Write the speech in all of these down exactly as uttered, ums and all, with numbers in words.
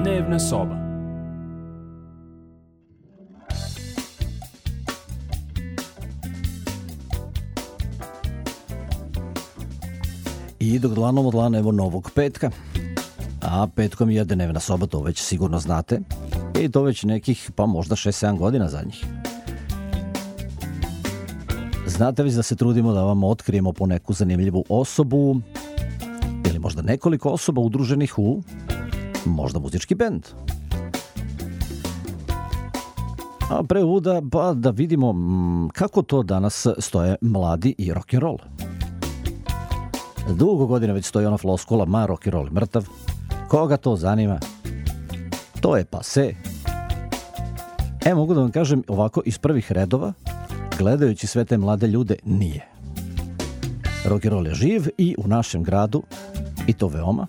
Dnevna soba. I dok dlanom od dlana evo novog petka, a petkom je dnevna soba, to već sigurno znate, i to već nekih, pa možda šest sedam godina zadnjih. Znate već da se trudimo da vam otkrijemo po neku zanimljivu osobu ili možda nekoliko osoba udruženih u možda muzički bend. A pre uvoda pa da vidimo kako to danas stoje mladi i rock'n'roll. Dugo godina već stoji ona floskula, ma rock'n'roll je mrtav. Koga to zanima? To je pase. E, mogu da vam kažem ovako iz prvih redova, gledajući sve te mlade ljude, nije. Rock'n'roll je živ i u našem gradu, i to veoma.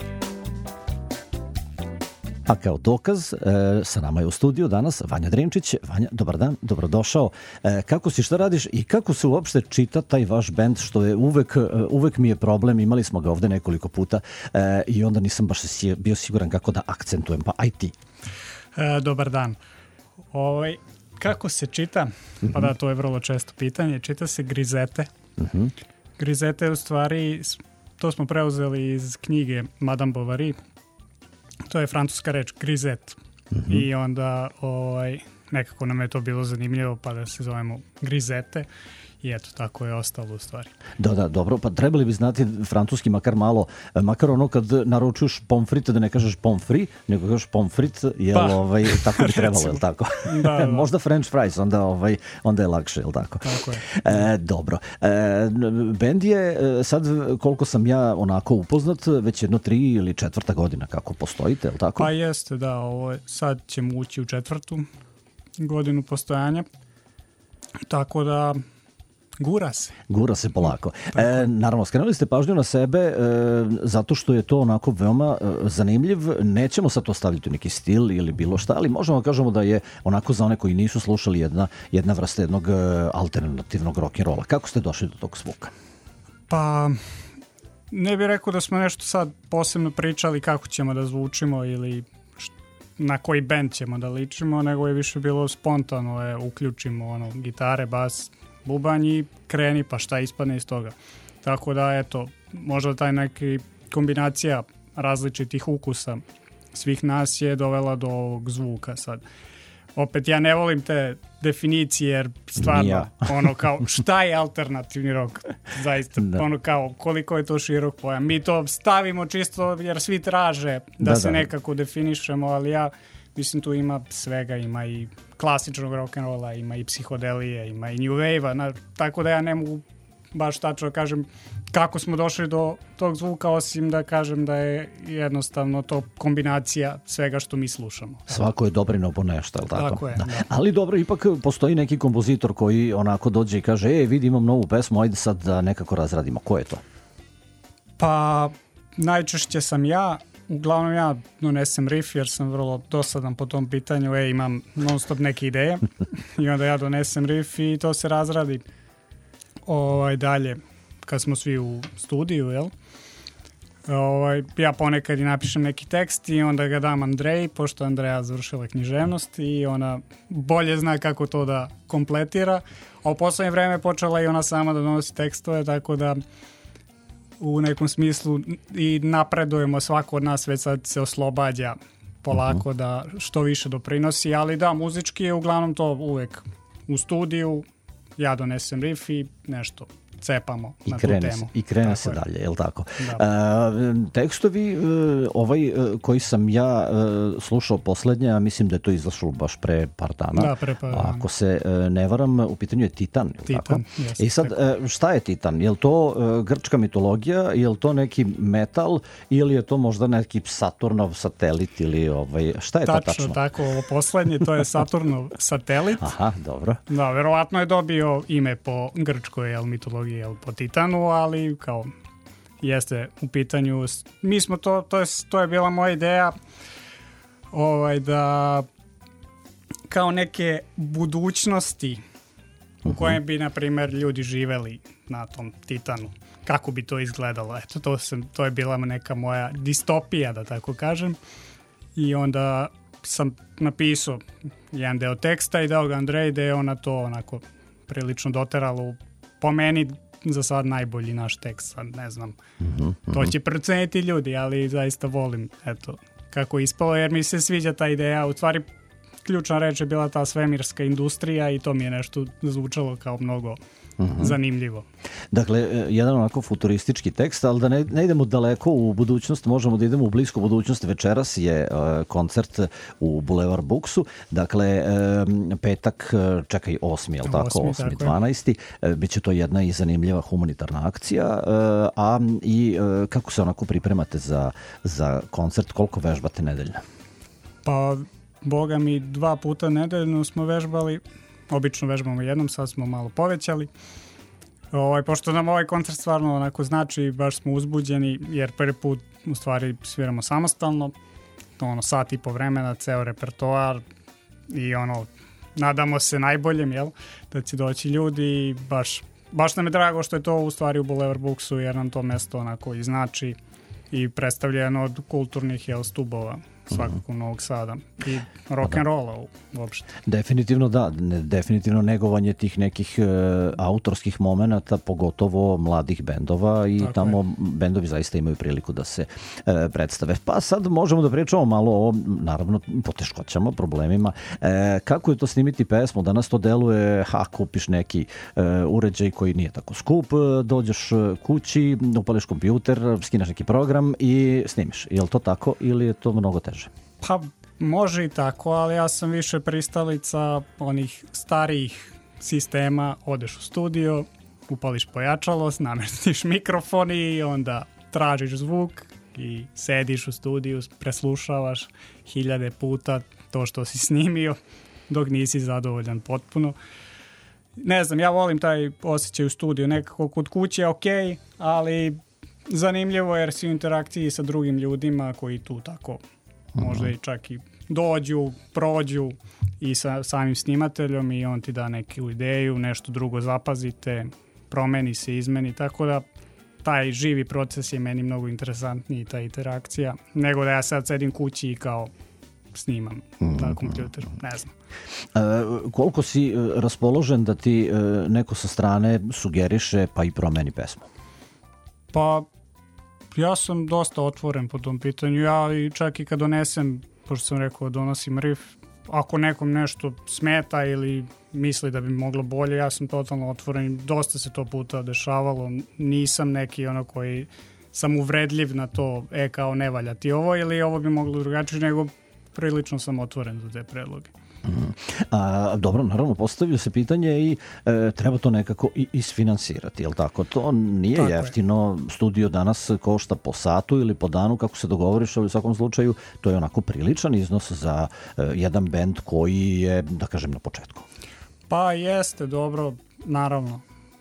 A kao dokaz, e, sa nama je u studiju danas Vanja Drinčić. Vanja, dobar dan, dobrodošao. E, kako si, šta radiš i kako se uopšte čita taj vaš bend, što je uvek, uvek mi je problem, imali smo ga ovde nekoliko puta e, i onda nisam baš bio siguran kako da akcentujem, pa aj ti. E, dobar dan. Ovaj, kako se čita? Pa da, to je vrlo često pitanje. Čita se Grisette. Uh-huh. Grisette je u stvari, to smo preuzeli iz knjige Madame Bovary. To je francuska reč, grisette. Mm-hmm. I onda ovaj, nekako nam je to bilo zanimljivo pa da se zovemo Grisette. I eto, tako je ostalo u stvari. Da, da, dobro, pa trebali bi znati francuski makar malo, makar ono kad naručuješ pomfrit, da ne kažeš pomfri, nego kažeš pomfrit, jel pa, ovaj, tako bi trebalo, jel tako? Da, da. Možda french fries, onda, ovaj, onda je lakše, jel tako? Tako je. E, dobro. E, bend je, sad koliko sam ja onako upoznat, već jedno tri ili četvrta godina kako postojite, jel tako? Pa jeste, da, ovo, sad ćemo ući u četvrtu godinu postojanja, tako da Gura se. Gura se polako. E, naravno, skrenuli ste pažnju na sebe e, zato što je to onako veoma e, zanimljiv. Nećemo sad to staviti u neki stil ili bilo šta, ali možemo da kažemo da je onako za one koji nisu slušali jedna, jedna vrsta jednog e, alternativnog rock'n'rolla. Kako ste došli do tog zvuka? Pa, ne bih rekao da smo nešto sad posebno pričali kako ćemo da zvučimo ili na koji bend ćemo da ličimo, nego je više bilo spontano, je, uključimo ono, gitare, bas, bubanj i kreni, pa šta ispadne iz toga. Tako da, eto, možda taj neki kombinacija različitih ukusa svih nas je dovela do ovog zvuka sad. Opet, ja ne volim te definicije, jer stvarno, ja. ono kao, šta je alternativni rock? Zaista, da. Ono kao, koliko je to širok pojam. Mi to stavimo čisto jer svi traže da, da se da. nekako definišemo, ali ja mislim tu ima svega, ima i klasičnog rock'n'rolla, ima i psihodelije, ima i new wave-a, tako da ja ne mogu baš tačno da kažem kako smo došli do tog zvuka, osim da kažem da je jednostavno to kombinacija svega što mi slušamo. Svako je doprineo po nešto, je li tako? Tako je, da. Da. Ali dobro, ipak postoji neki kompozitor koji onako dođe i kaže, e, vidi, imam novu pesmu, ajde sad da nekako razradimo. Ko je to? Pa, najčešće sam ja. Uglavnom ja donesem riff jer sam vrlo dosadan po tom pitanju, e, imam non stop neke ideje i onda ja donesem riff i to se razradi ovaj, dalje kad smo svi u studiju, jel? Ovaj, ja ponekad i napišem neki tekst i onda ga dam Andreji, pošto Andreja završila književnost i ona bolje zna kako to da kompletira, a u poslednje vreme počela i ona sama da donosi tekstove, tako da u nekom smislu i napredujemo, svako od nas već sad se oslobađa polako uh-huh. da što više doprinosi, ali da, muzički je uglavnom to uvek u studiju, ja donesem riff i nešto cepamo I na krene tu temu. Se, I krene tako se je. Dalje, je li tako? Da. Uh, tekstovi, uh, ovaj uh, koji sam ja uh, slušao poslednje, a mislim da je to izašlo baš pre par dana. Da, pre par dana. Ako se uh, ne varam, u pitanju je Titan, je li Titan, tako? Jeste, I sad, uh, šta je Titan? Je li to uh, grčka mitologija, je li to neki metal ili je to možda neki Saturnov satelit ili ovaj, šta je tačno, to tačno? Tačno, tako, ovo poslednje, to je Saturnov satelit. Aha, dobro. Da, verovatno je dobio ime po grčkoj jel, mitologiji, jel, po Titanu, ali kao jeste u pitanju, mi smo to, to je, to je bila moja ideja ovaj, da kao neke budućnosti u kojem bi, na primjer, ljudi živeli na tom Titanu. Kako bi to izgledalo? Eto, to, sam, to je bila neka moja distopija, da tako kažem. i onda sam napisao jedan deo teksta i dao ga Andrej, da je ona to onako prilično doteralo, po meni za sad najbolji naš tekst, sad ne znam, mm-hmm. to će proceniti ljudi, ali zaista volim, eto, kako je ispalo, jer mi se sviđa ta ideja, u stvari ključna reč je bila ta svemirska industrija i to mi je nešto zvučalo kao mnogo mm-hmm. zanimljivo. Dakle, jedan onako futuristički tekst, ali da ne, ne idemo daleko u budućnost, možemo da idemo u blisku budućnost. Večeras je uh, koncert u Boulevard Booksu, dakle, um, petak, čekaj, osmi, je li tako? Osmi, dvanaesti. Biće to jedna i zanimljiva humanitarna akcija, uh, a i uh, kako se onako pripremate za, za koncert, koliko vežbate nedeljno? Pa, boga mi, dva puta nedeljno smo vežbali, obično vežbamo jednom, sad smo malo povećali. Ovaj, pošto nam ovaj koncert stvarno onako znači, baš smo uzbuđeni, jer prvi put u stvari sviramo samostalno, ono sat i po vremena, ceo repertoar i ono, nadamo se najboljem, jel, da će doći ljudi i baš, baš nam je drago što je to u stvari u Boulevard Booksu, jer nam to mesto onako i znači i predstavlja jedno od kulturnih, jel, stubova svakako Novog Sada i rock'n'rolla uopšte. Definitivno da, ne, definitivno negovanje tih nekih e, autorskih momenata, pogotovo mladih bendova i tako tamo je. Bendovi zaista imaju priliku da se e, predstave. Pa sad možemo da pričamo malo o, naravno, poteškoćama, problemima. E, kako je to snimiti pesmu? Danas to deluje, ha, kupiš neki e, uređaj koji nije tako skup, dođeš kući, upališ kompjuter, skineš neki program i snimiš. Je li to tako ili je to mnogo teže? Pa može i tako, ali ja sam više pristalica onih starijih sistema, odeš u studio, upališ pojačalo, namestiš mikrofon i onda tražiš zvuk i sediš u studiju, preslušavaš hiljade puta to što si snimio dok nisi zadovoljan potpuno. Ne znam, ja volim taj osjećaj u studiju, nekako kod kuće je okej, ali zanimljivo jer si u interakciji sa drugim ljudima koji tu tako možda i čak i dođu, prođu i sa samim snimateljom i on ti da neku ideju, nešto drugo zapazite, promeni se, izmeni, tako da taj živi proces je meni mnogo interesantniji, ta interakcija, nego da ja sad sedim kući i kao snimam na kompjuteru, ne znam. E, koliko si raspoložen da ti neko sa strane sugeriše pa i promeni pesmu? Pa ja sam dosta otvoren po tom pitanju. Ja i čak i kad donesem, pošto sam rekao donosim riff, ako nekom nešto smeta ili misli da bi moglo bolje, ja sam totalno otvoren. Dosta se to puta dešavalo. Nisam neki ono koji sam uvredljiv na to, e kao ne valja ti ovo ili ovo bi moglo drugačije, nego prilično sam otvoren za te predloge. Mm. A, dobro, naravno, postavio se pitanje i e, treba to nekako i isfinansirati, jel tako? To nije tako jeftino, je. Studio danas košta po satu ili po danu, kako se dogovoriš, ali u svakom slučaju to je onako priličan iznos za e, jedan bend koji je, da kažem, na početku. Pa jeste, dobro, naravno,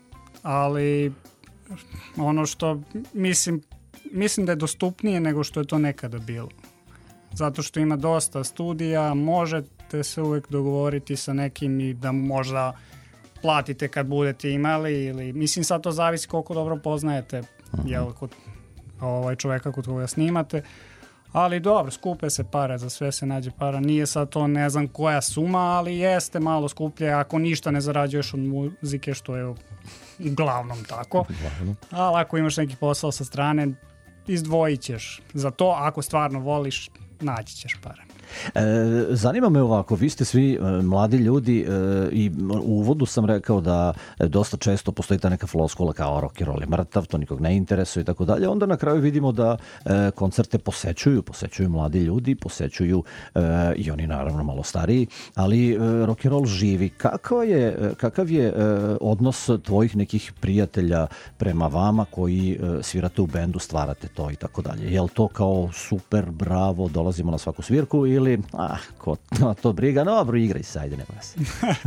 ali ono što mislim, mislim da je dostupnije nego što je to nekada bilo. Zato što ima dosta studija, možete se uvek dogovoriti sa nekim i da možda platite kad budete imali, ili mislim sad to zavisi koliko dobro poznajete uh-huh. jel, kod ovaj čoveka kod koga snimate, ali dobro, skupe se pare, za sve se nađe para, nije sad to ne znam koja suma, ali jeste malo skuplje ako ništa ne zarađuješ od muzike, što je uglavnom tako, ali ako imaš neki posao sa strane, izdvojit ćeš za to, ako stvarno voliš, naći ćeš pare. E, zanima me ovako, vi ste svi e, mladi ljudi e, i u uvodu sam rekao da e, dosta često postoji ta neka floskula kao rock and roll je mrtav, to nikog ne interesuje i tako dalje. Onda na kraju vidimo da e, koncerte posećuju, posećuju mladi ljudi, posećuju e, i oni naravno malo stariji, ali e, rock and roll živi. Kakav je, kakav je e, odnos tvojih nekih prijatelja prema vama koji e, svirate u bendu, stvarate to i tako dalje? Je li to kao super, bravo, dolazimo na svaku svirku ili ili, ah, ko to, to briga, dobro, igraj se, ajde, nema se.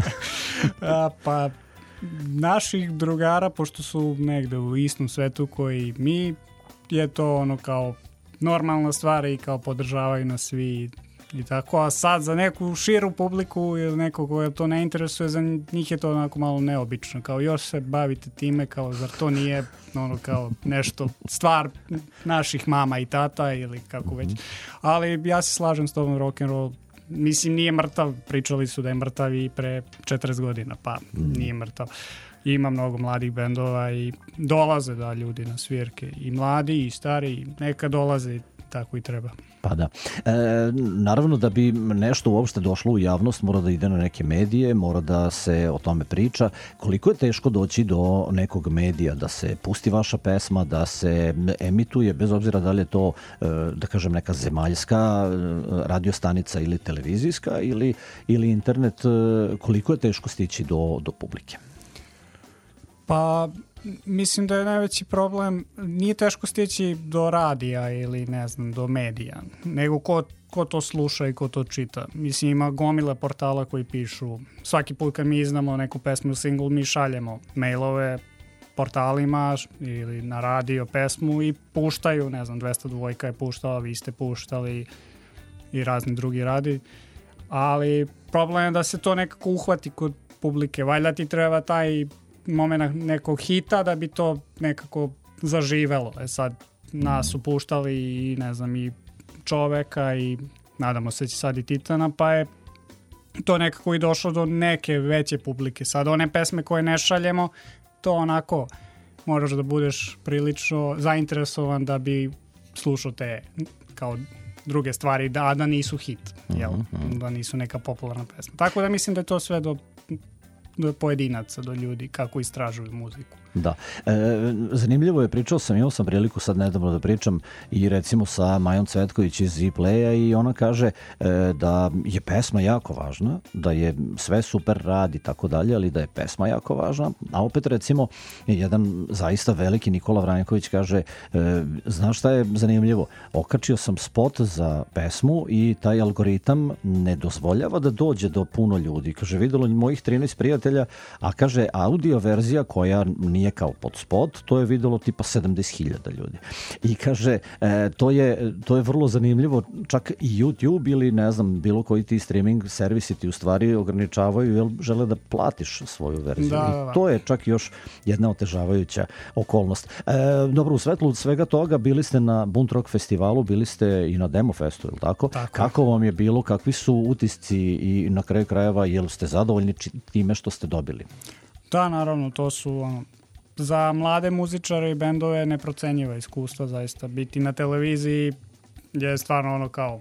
Pa, naših drugara, pošto su negde u istom svetu koji mi, je to ono kao normalna stvar i kao podržavaju nas svi, i tako, a sad za neku širu publiku ili nekog koja to ne interesuje, za njih je to onako malo neobično, kao još se bavite time, kao zar to nije ono kao nešto stvar naših mama i tata ili kako već, ali ja se slažem s tobom, rock'n'roll mislim nije mrtav, pričali su da je mrtav i pre četrdeset godina, pa nije mrtav. Ima mnogo mladih bendova i dolaze da ljudi na svirke, i mladi i stari, neka dolaze, tako i treba. Pa da. E, naravno da bi nešto uopšte došlo u javnost mora da ide na neke medije, mora da se o tome priča. Koliko je teško doći do nekog medija, da se pusti vaša pesma, da se emituje, bez obzira da li je to, da kažem, neka zemaljska radiostanica ili televizijska ili, ili internet, koliko je teško stići do, do publike? Pa mislim da je najveći problem, nije teško stići do radija ili ne znam, do medija, nego ko, ko to sluša i ko to čita. Mislim, ima gomila portala koji pišu, svaki put kad mi izdamo neku pesmu ili single, mi šaljemo mailove portalima ili na radio pesmu i puštaju, ne znam, dvesta dva je puštala, vi ste puštali i razni drugi radi, ali problem je da se to nekako uhvati kod publike, valjda ti treba taj moment nekog hita da bi to nekako zaživelo. E sad, nas su puštali i ne znam, i Čoveka i nadamo se će sad i Titana, pa je to nekako i došlo do neke veće publike. Sad one pesme koje ne šaljemo, to onako moraš da budeš prilično zainteresovan da bi slušao te kao druge stvari, da, da nisu hit, jel? Mm-hmm. Da nisu neka popularna pesma. Tako da mislim da je to sve do do pojedinaca, do ljudi, kako istražuju muziku. Da. E, zanimljivo je, pričao sam, imao sam priliku sad nedavno da pričam i recimo sa Majom Cvetković iz Z-Playa i ona kaže e, da je pesma jako važna, da je sve super rad i tako dalje, ali da je pesma jako važna, a opet recimo jedan zaista veliki Nikola Vranjković kaže, e, znaš šta je zanimljivo? Okačio sam spot za pesmu i taj algoritam ne dozvoljava da dođe do puno ljudi. Kaže, videlo mojih trinaest prijatelja, a kaže, audio verzija koja nije kao pod spot, to je videlo tipa sedamdeset hiljada ljudi. I kaže, e, to, je, to je vrlo zanimljivo, čak i YouTube ili ne znam, bilo koji ti streaming servisi ti u stvari ograničavaju jer žele da platiš svoju verziju. Da, da, da. I to je čak još jedna otežavajuća okolnost. E, dobro, u svetlu svega toga bili ste na Bunt Rock festivalu, bili ste i na Demo Festu, ili tako? Tako. Kako vam je bilo, kakvi su utisci i na kraju krajeva, jel ste zadovoljni time što ste dobili? Da, naravno, to su ono, za mlade muzičare i bendove neprocenjiva iskustva, zaista. Biti na televiziji je stvarno ono kao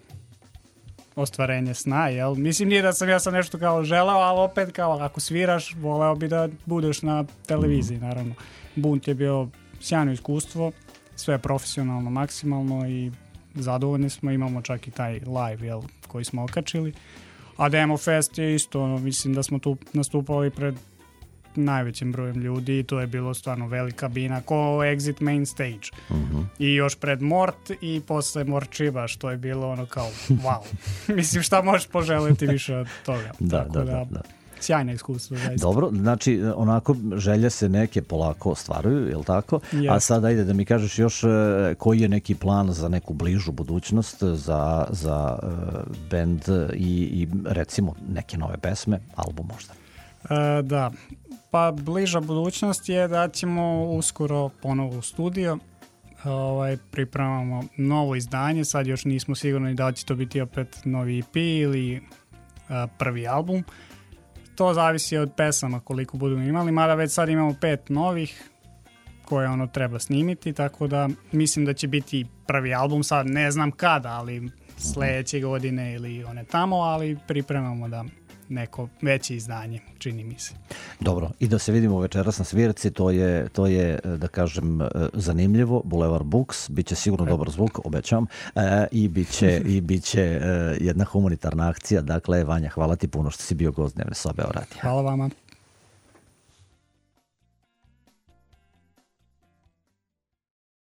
ostvarenje sna, jel? Mislim, nije da sam ja sam nešto kao želeo, ali opet kao ako sviraš, voleo bi da budeš na televiziji, naravno. Bunt je bio sjajno iskustvo, sve profesionalno, maksimalno i zadovoljni smo, imamo čak i taj live, jel, koji smo okačili. A Demo Fest je isto, ono, mislim da smo tu nastupali pred najvećim brojem ljudi i to je bilo stvarno velika bina ko Exit Main Stage. Uh-huh. I još pred Mort i posle Morčiba, što je bilo ono kao wow. Mislim, šta možeš poželiti više od toga. Da, Tako da, da, da, da. Sjajna iskustva, zaista. Dobro, znači onako želje se neke polako ostvaruju, je li tako? Yes. A sad ajde da mi kažeš još koji je neki plan za neku bližu budućnost za, za uh, band i, i recimo neke nove pesme, album možda. E, da, pa bliža budućnost je da ćemo uskoro ponovo u studio, ovaj, pripremamo novo izdanje, sad još nismo sigurni da će to biti opet novi E P ili a, prvi album. To zavisi od pesama koliko budemo imali, mada već sad imamo pet novih koje ono treba snimiti, tako da mislim da će biti prvi album, sad ne znam kada, ali sledeće godine ili one tamo, ali pripremamo da neko veće izdanje, čini mi se. Dobro, i da se vidimo večeras na svirci, to je, to je da kažem, zanimljivo. Boulevard Books, bit će sigurno dobar zvuk, obećam, e, i bit će, i bit će e, jedna humanitarna akcija. Dakle, Vanja, hvala ti puno što si bio gost Dnevne sobe o radiju. Hvala vama.